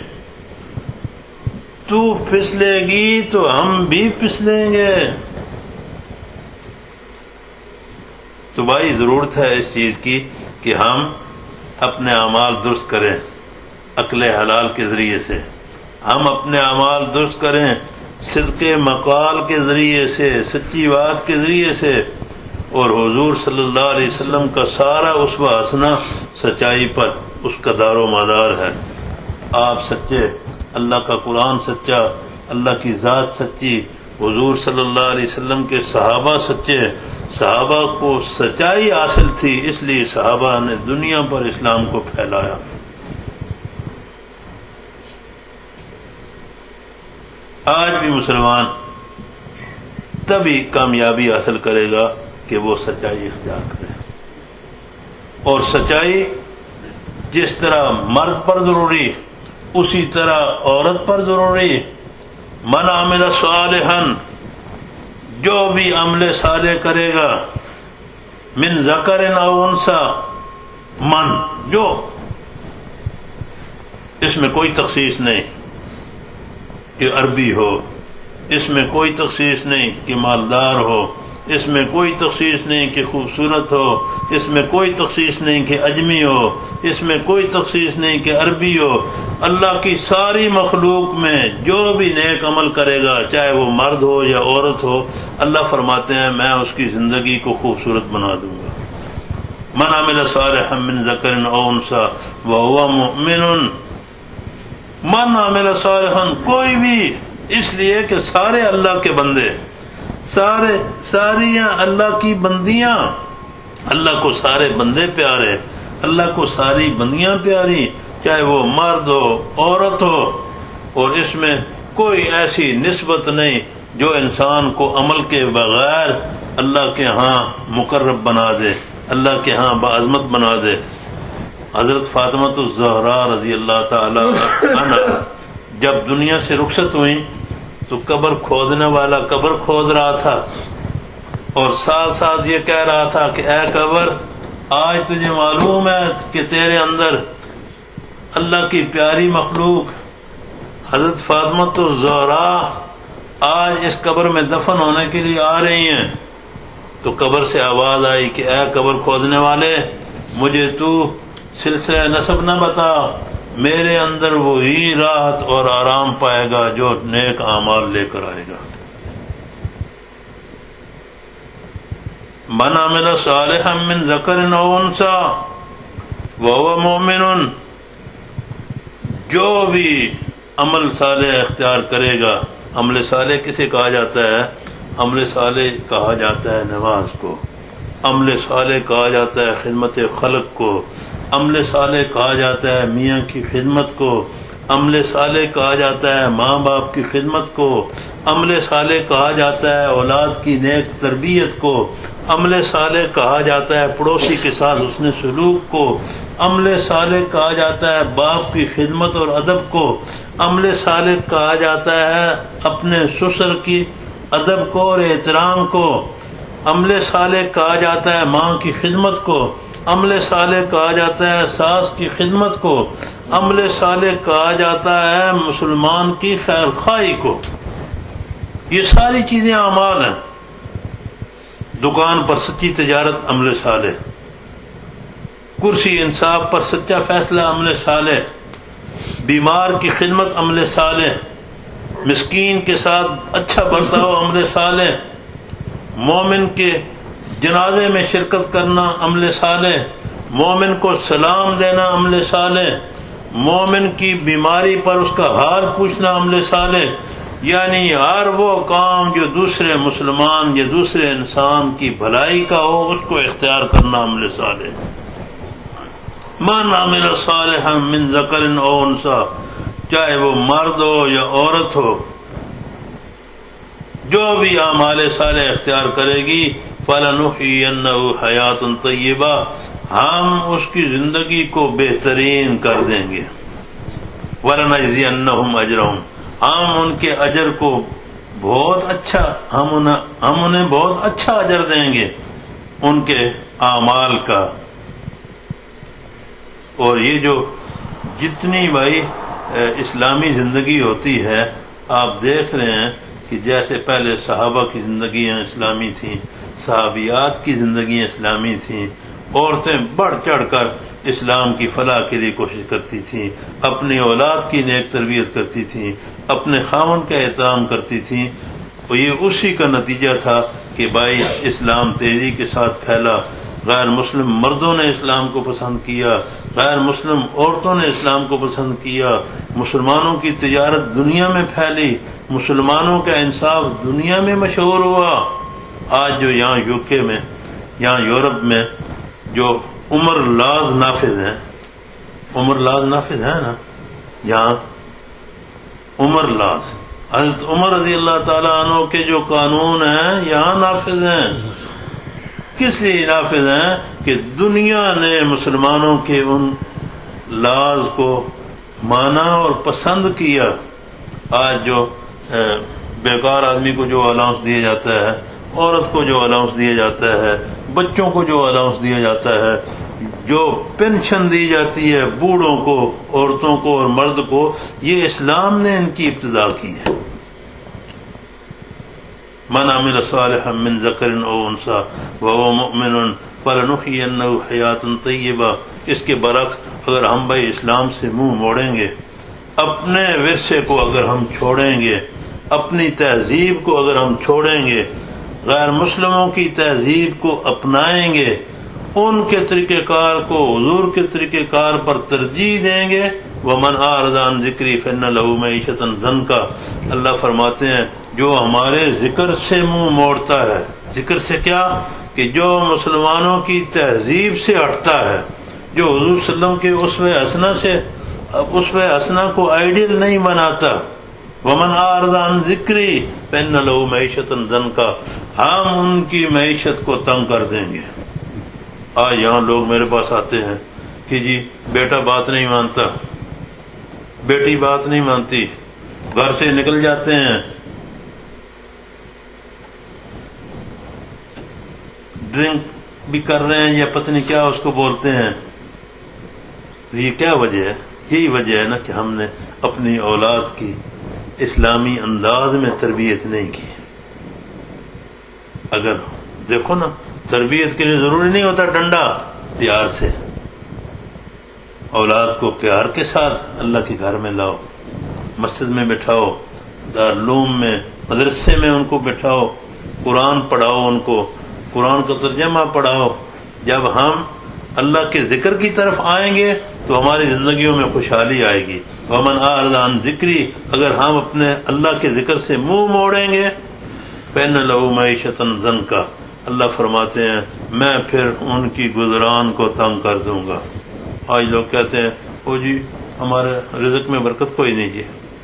تو پھسلے گی تو ہم بھی پھسلیں گے۔ تو بھائی ضرورت ہے اس چیز کی کہ ہم اپنے اعمال درست کریں عقل حلال کے ذریعے سے، ہم اپنے اعمال درست کریں صدق مقال کے ذریعے سے، سچی بات کے ذریعے سے، اور حضور صلی اللہ علیہ وسلم کا سارا اسوہ حسنہ سچائی پر اس کا دار و مدار ہے۔ آپ سچے، اللہ کا قرآن سچا، اللہ کی ذات سچی، حضور صلی اللہ علیہ وسلم کے صحابہ سچے، صحابہ کو سچائی حاصل تھی اس لیے صحابہ نے دنیا پر اسلام کو پھیلایا۔ آج بھی مسلمان تبھی کامیابی حاصل کرے گا کہ وہ سچائی اختیار کرے، اور سچائی جس طرح مرد پر ضروری اسی طرح عورت پر ضروری۔ من عمل صالحا، جو بھی عمل صالح کرے گا، من ذکر او انثی، من جو، اس میں کوئی تخصیص نہیں کہ عربی ہو، اس میں کوئی تخصیص نہیں کہ مالدار ہو، اس میں کوئی تخصیص نہیں کہ خوبصورت ہو، اس میں کوئی تخصیص نہیں کہ اجمی ہو، اس میں کوئی تخصیص نہیں کہ عربی ہو۔ اللہ کی ساری مخلوق میں جو بھی نیک عمل کرے گا، چاہے وہ مرد ہو یا عورت ہو، اللہ فرماتے ہیں میں اس کی زندگی کو خوبصورت بنا دوں گا۔ من عمل صالحا من ذکر او انثی وهو مؤمن، من عمل صالحا، کوئی بھی، اس لیے کہ سارے اللہ کے بندے، سارے ساریاں اللہ کی بندیاں، اللہ کو سارے بندے پیارے، اللہ کو ساری بندیاں پیاری، چاہے وہ مرد ہو عورت ہو، اور اس میں کوئی ایسی نسبت نہیں جو انسان کو عمل کے بغیر اللہ کے ہاں مقرب بنا دے، اللہ کے ہاں باعظمت بنا دے۔ حضرت فاطمہ الزہرا رضی اللہ تعالی عنہا جب دنیا سے رخصت ہوئی تو قبر کھودنے والا قبر کھود رہا تھا، اور ساتھ ساتھ یہ کہہ رہا تھا کہ اے قبر، آج تجھے معلوم ہے کہ تیرے اندر اللہ کی پیاری مخلوق حضرت فاطمہ الزہرا آج اس قبر میں دفن ہونے کے لیے آ رہی ہیں۔ تو قبر سے آواز آئی کہ اے قبر کھودنے والے، مجھے تو سلسلہ نسب نہ بتا، میرے اندر وہی راحت اور آرام پائے گا جو نیک اعمال لے کر آئے گا۔ من عمل صالحا من ذکر او انثی وهو مؤمن، جو بھی عمل صالح اختیار کرے گا۔ عمل صالح کسے کہا جاتا ہے؟ عمل صالح کہا جاتا ہے نماز کو، عمل صالح کہا جاتا ہے خدمت خلق کو، عمل صالح کہا جاتا ہے میاں کی خدمت کو، عمل صالح کہا جاتا ہے ماں باپ کی خدمت کو، عمل صالح کہا جاتا ہے اولاد کی نیک تربیت کو، عمل صالح کہا جاتا ہے پڑوسی کے ساتھ حسن سلوک کو، عمل صالح کہا جاتا ہے باپ کی خدمت اور ادب کو، عمل صالح کہا جاتا ہے اپنے سسر کی ادب کو اور احترام کو، عمل صالح کہا جاتا ہے ماں کی خدمت کو، عمل صالح کہا جاتا ہے ساس کی خدمت کو، عمل صالح کہا جاتا ہے مسلمان کی خیر خواہی کو۔ یہ ساری چیزیں اعمال ہیں۔ دکان پر سچی تجارت عمل صالح، کرسی انصاف پر سچا فیصلہ عمل صالح، بیمار کی خدمت عمل صالح، مسکین کے ساتھ اچھا برتاؤ عمل صالح، مومن کے جنازے میں شرکت کرنا عمل صالح، مومن کو سلام دینا عمل صالح، مومن کی بیماری پر اس کا حال پوچھنا عمل صالح، یعنی ہر وہ کام جو دوسرے مسلمان یا دوسرے انسان کی بھلائی کا ہو اس کو اختیار کرنا عمل صالح۔ من عمل صالحا من ذکر او انثی، چاہے وہ مرد ہو یا عورت ہو، جو بھی اعمال صالح اختیار کرے گی فَلَنُحْيِيَنَّهُ حَيَاةً طَيِّبَةً، ہم اس کی زندگی کو بہترین کر دیں گے. وَلَنَجْزِيَنَّهُمْ أَجْرَهُمْ، ہم ان کے اجر کو بہت اچھا ہم انہیں ہم انہیں بہت اچھا اجر دیں گے ان کے اعمال کا. اور یہ جو جتنی بھائی اسلامی زندگی ہوتی ہے، آپ دیکھ رہے ہیں کہ جیسے پہلے صحابہ کی زندگیاں اسلامی تھیں، صحابیات کی زندگیاں اسلامی تھیں، عورتیں بڑھ چڑھ کر اسلام کی فلاح کے لیے کوشش کرتی تھیں، اپنی اولاد کی نیک تربیت کرتی تھیں، اپنے خاوند کا احترام کرتی تھیں. اور یہ اسی کا نتیجہ تھا کہ بھائی اسلام تیزی کے ساتھ پھیلا. غیر مسلم مردوں نے اسلام کو پسند کیا، غیر مسلم عورتوں نے اسلام کو پسند کیا، مسلمانوں کی تجارت دنیا میں پھیلی، مسلمانوں کا انصاف دنیا میں مشہور ہوا. آج جو یہاں یو کے میں، یہاں یورپ میں جو عمر لاز نافذ ہیں، عمر لاز نافذ ہے نا، یہاں عمر لاز، حضرت عمر رضی اللہ تعالیٰ عنہ کے جو قانون ہیں یہاں نافذ ہیں. کس لیے نافذ ہیں؟ کہ دنیا نے مسلمانوں کے ان لاز کو مانا اور پسند کیا. آج جو بیکار آدمی کو جو الاؤنس دیا جاتا ہے، عورت کو جو الاؤنس دیا جاتا ہے، بچوں کو جو الاؤنس دیا جاتا ہے، جو پینشن دی جاتی ہے بوڑھوں کو، عورتوں کو اور مرد کو، یہ اسلام نے ان کی ابتدا کی ہے. من عمل صالحا من ذکر او انثى وهو مؤمن فلنحيينه حیاتا طیبہ. اس کے برعکس اگر ہم بھائی اسلام سے منہ موڑیں گے، اپنے ورثے کو اگر ہم چھوڑیں گے، اپنی تہذیب کو اگر ہم چھوڑیں گے، غیر مسلموں کی تہذیب کو اپنائیں گے، ان کے طریقہ کار کو حضور کے طریقہ کار پر ترجیح دیں گے. وَمَنْ أَعْرَضَ عَنْ ذِكْرِي فَإِنَّ لَهُ مَعِيشَةً ضَنْكًا. اللہ فرماتے ہیں جو ہمارے ذکر سے منہ موڑتا ہے، ذکر سے کیا کہ جو مسلمانوں کی تہذیب سے ہٹتا ہے، جو حضور صلی اللہ علیہ وسلم کے اسوہ حسنہ سے اسوہ حسنہ کو آئیڈیل نہیں بناتا. وَمَنْ أَعْرَضَ عَنْ ذِكْرِي فَإِنَّ لَهُ مَعِيشَةً ضَنْكًا. ہم ان کی معیشت کو تنگ کر دیں گے. آج یہاں لوگ میرے پاس آتے ہیں کہ جی بیٹا بات نہیں مانتا، بیٹی بات نہیں مانتی، گھر سے نکل جاتے ہیں، ڈرنک بھی کر رہے ہیں یا پتہ نہیں کیا اس کو بولتے ہیں. تو یہ کیا وجہ ہے؟ یہی وجہ ہے نا کہ ہم نے اپنی اولاد کی اسلامی انداز میں تربیت نہیں کی. اگر دیکھو نا، تربیت کے لیے ضروری نہیں ہوتا ڈنڈا، پیار سے اولاد کو پیار کے ساتھ اللہ کے گھر میں لاؤ، مسجد میں بٹھاؤ، دارالعلوم میں، مدرسے میں ان کو بٹھاؤ، قرآن پڑھاؤ، ان کو قرآن کا ترجمہ پڑھاؤ. جب ہم اللہ کے ذکر کی طرف آئیں گے تو ہماری زندگیوں میں خوشحالی آئے گی. وَمَنْ أَعْرَضَ عَنْ ذِكْرِي، اگر ہم اپنے اللہ کے ذکر سے منہ موڑیں گے، فَإِنَّ لَهُ مَعِيشَةً ضَنْكًا. اللہ فرماتے ہیں میں پھر ان کی گزران کو تنگ کر دوں گا. آج لوگ کہتے ہیں او جی ہمارے رزق میں برکت کوئی نہیں. جی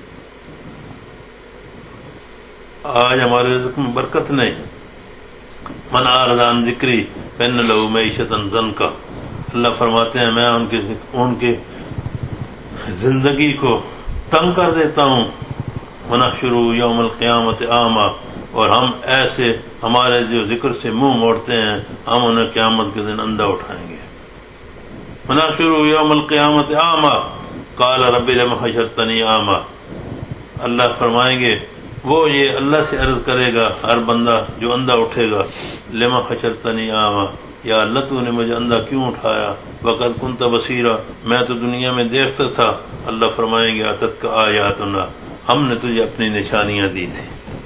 آج ہمارے رزق میں برکت نہیں. من أعرض عن ذکری فإن له معیشة ضنکا. اللہ فرماتے ہیں میں ان کی ان کی زندگی کو تنگ کر دیتا ہوں. ونحشره یوم القیامت اعمی، اور ہم ایسے ہمارے جو ذکر سے منہ موڑتے ہیں ہم انہیں قیامت کے دن اندھا اٹھائیں گے. ونحشره یوم القیامت اعمی قال رب لم حشرتنی اعمی. اللہ فرمائیں گے، وہ یہ اللہ سے عرض کرے گا ہر بندہ جو اندھا اٹھے گا، لم حشرتنی اعمی، یا اللہ تو نے مجھے اندھا کیوں اٹھایا؟ وقد کنت بصیرا، میں تو دنیا میں دیکھتا تھا. اللہ فرمائیں گے اتتک آیاتنا، ہم نے تجھے اپنی نشانیاں دی تھی.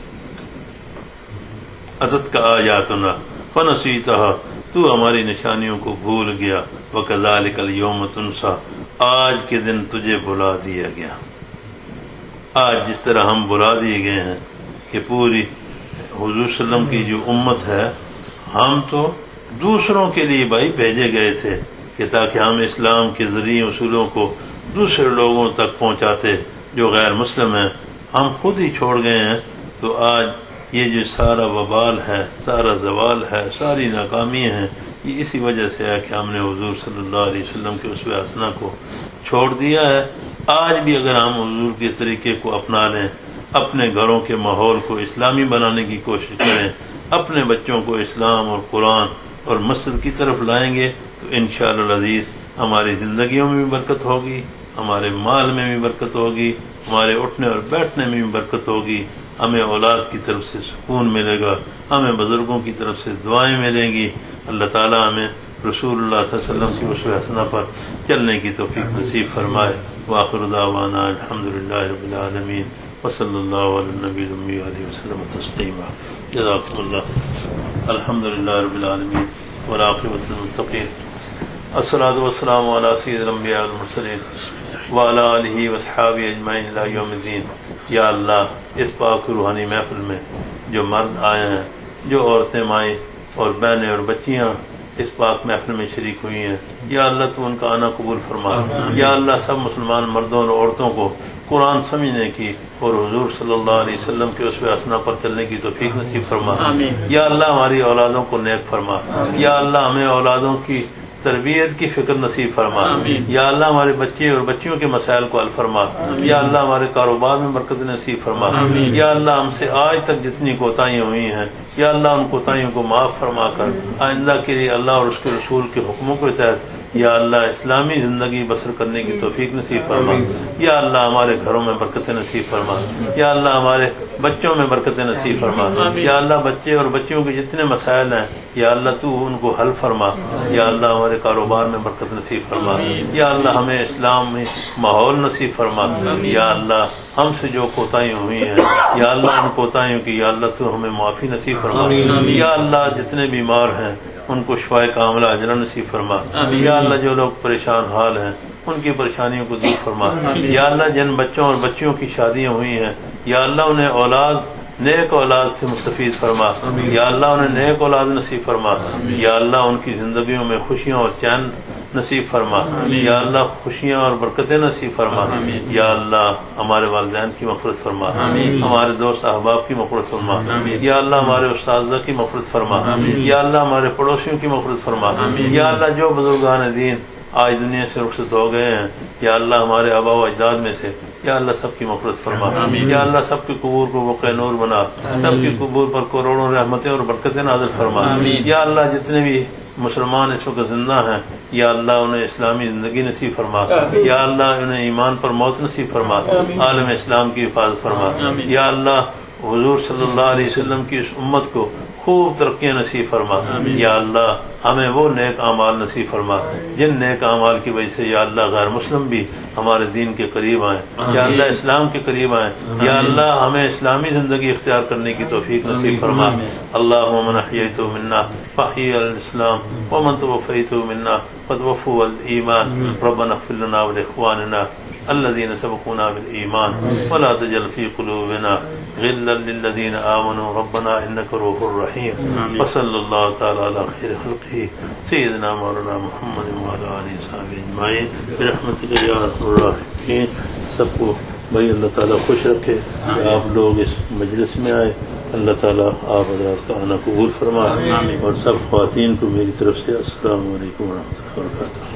اتتک آیاتنا فنسیتها، تو ہماری نشانیوں کو بھول گیا. وکذالک الیوم تنسی، آج کے دن تجھے بھلا دیا گیا. آج جس طرح ہم بلا دیے گئے ہیں کہ پوری حضور صلی اللہ علیہ وسلم کی جو امت ہے، ہم تو دوسروں کے لیے بھائی بھیجے گئے تھے کہ تاکہ ہم اسلام کے ذریعے اصولوں کو دوسرے لوگوں تک پہنچاتے جو غیر مسلم ہیں. ہم خود ہی چھوڑ گئے ہیں. تو آج یہ جو سارا وبال ہے، سارا زوال ہے، ساری ناکامی ہیں، یہ اسی وجہ سے ہے کہ ہم نے حضور صلی اللہ علیہ وسلم کے اسوہ حسنہ کو چھوڑ دیا ہے۔ آج بھی اگر ہم حضور کے طریقے کو اپنا لیں، اپنے گھروں کے ماحول کو اسلامی بنانے کی کوشش کریں، اپنے بچوں کو اسلام اور قرآن اور مسجد کی طرف لائیں گے تو انشاءاللہ العزیز ہماری زندگیوں میں بھی برکت ہوگی، ہمارے مال میں بھی برکت ہوگی، ہمارے اٹھنے اور بیٹھنے میں بھی برکت ہوگی، ہمیں اولاد کی طرف سے سکون ملے گا، ہمیں بزرگوں کی طرف سے دعائیں ملیں گی۔ اللہ تعالی ہمیں رسول اللہ صلی اللہ علیہ وسلم کی اسوہ حسنہ پر چلنے کی توفیق نصیب فرمائے۔ وآخر دعوانا الحمدللہ رب العالمین وصلی اللہ علی النبی الامی علیہ وسلم تسلیما۔ جزاکم اللہ۔ الحمدللہ رب العالمین والعاقبۃ للمتقین، الصلاۃ والسلام علی سید الانبیاء والمرسلین وعلی آلہ واصحابہ اجمعین الی یوم الدین۔ یا اللہ، اس پاک روحانی محفل میں جو مرد آئے ہیں، جو عورتیں مائیں اور بہنیں اور بچیاں اس پاک محفل میں شریک ہوئی ہیں، یا اللہ تو ان کا آنا قبول فرما۔ یا اللہ، سب مسلمان مردوں اور عورتوں کو قرآن سمجھنے کی اور حضور صلی اللہ علیہ وسلم کے اسوہ حسنہ پر چلنے کی توفیق نصیب فرما۔ یا اللہ، ہماری اولادوں کو نیک فرما۔ یا اللہ، ہمیں اولادوں کی تربیت کی فکر نصیب فرما۔ یا اللہ، ہمارے بچے اور بچیوں کے مسائل کو حل فرما۔ یا اللہ، ہمارے کاروبار میں برکت نصیب فرما۔ یا اللہ، ہم سے آج تک جتنی کوتاہیاں ہوئی ہیں، یا اللہ ان کوتاہیوں کو معاف فرما کر آئندہ کے لیے اللہ اور اس کے رسول کے حکموں کے تحت یا اللہ اسلامی زندگی بسر کرنے کی توفیق نصیب فرما۔ یا اللہ، ہمارے گھروں میں برکت نصیب فرما۔ یا اللہ، ہمارے بچوں میں برکت نصیب فرما۔ یا اللہ، بچے اور بچیوں کے جتنے مسائل ہیں یا اللہ تو ان کو حل فرما۔ یا اللہ، ہمارے کاروبار میں برکت نصیب فرما۔ یا اللہ، ہمیں اسلام میں ماحول نصیب فرما۔ یا اللہ، ہم سے جو کوتاہیاں ہوئی ہیں یا اللہ ان کوتاہیوں کی یا اللہ تو ہمیں معافی نصیب فرما۔ یا اللہ، جتنے بیمار ہیں ان کو شفائے کاملہ عاجلہ نصیب فرما۔ یا اللہ، جو لوگ پریشان حال ہیں ان کی پریشانیوں کو دور فرما۔ یا اللہ، جن بچوں اور بچیوں کی شادیاں ہوئی ہیں یا اللہ انہیں اولاد نیک اولاد سے مستفید فرما۔ یا اللہ، انہیں نیک اولاد نصیب فرما۔ یا اللہ، ان کی زندگیوں میں خوشیاں اور چین نصیب فرما۔ یا اللہ، خوشیاں اور برکتیں نصیب فرما۔ یا اللہ، ہمارے والدین کی مغفرت فرما، ہمارے دوست احباب کی مغفرت فرما۔ یا اللہ، ہمارے اساتذہ کی مغفرت فرما۔ یا اللہ، ہمارے پڑوسیوں کی مغفرت فرما۔ یا اللہ، جو بزرگان دین آج دنیا سے رخصت ہو گئے ہیں یا اللہ ہمارے آبا و اجداد میں سے یا اللہ سب کی مغفرت فرما۔ یا اللہ، سب کے قبور کو وقع نور بنا، سب کے قبور پر کروڑوں رحمتیں اور برکتیں نازل فرما۔ یا اللہ، جتنے بھی مسلمان اس وقت زندہ ہیں یا اللہ انہیں اسلامی زندگی نصیب فرما۔ یا اللہ، انہیں ایمان پر موت نصیب فرما، عالم اسلام کی حفاظت فرما۔ یا اللہ، حضور صلی اللہ علیہ وسلم کی اس امت کو خوب ترقیاں نصیب فرما۔ یا اللہ، ہمیں وہ نیک اعمال نصیب فرما جن نیک اعمال کی وجہ سے یا اللہ غیر مسلم بھی ہمارے دین کے قریب آئیں، یا اللہ اسلام کے قریب آئیں۔ یا اللہ، ہمیں اسلامی زندگی اختیار کرنے کی توفیق نصیب فرما۔ اللہم من احییتہ منا فاحیی الاسلام ومن توفیتہ منا فتوفوا الایمان ربنا اغفر لنا ولاخواننا الذين سبقونا بالإيمان ولا تجعل في قلوبنا غلا للذين آمنوا ربنا إنك رؤوف رحيم۔ وصلى الله تعالى على خير خلقه سيدنا مولانا محمد وعلى آله وصحبه أجمعين برحمتك يا أرحم الراحمين۔ سب کو بھائی اللہ تعالیٰ خوش رکھے کہ آپ لوگ اس مجلس میں آئے، اللہ تعالیٰ آپ حضرات کا آنا قبول فرمائے، اور سب خواتین کو میری طرف سے السلام علیکم ورحمۃ اللہ وبرکاتہ۔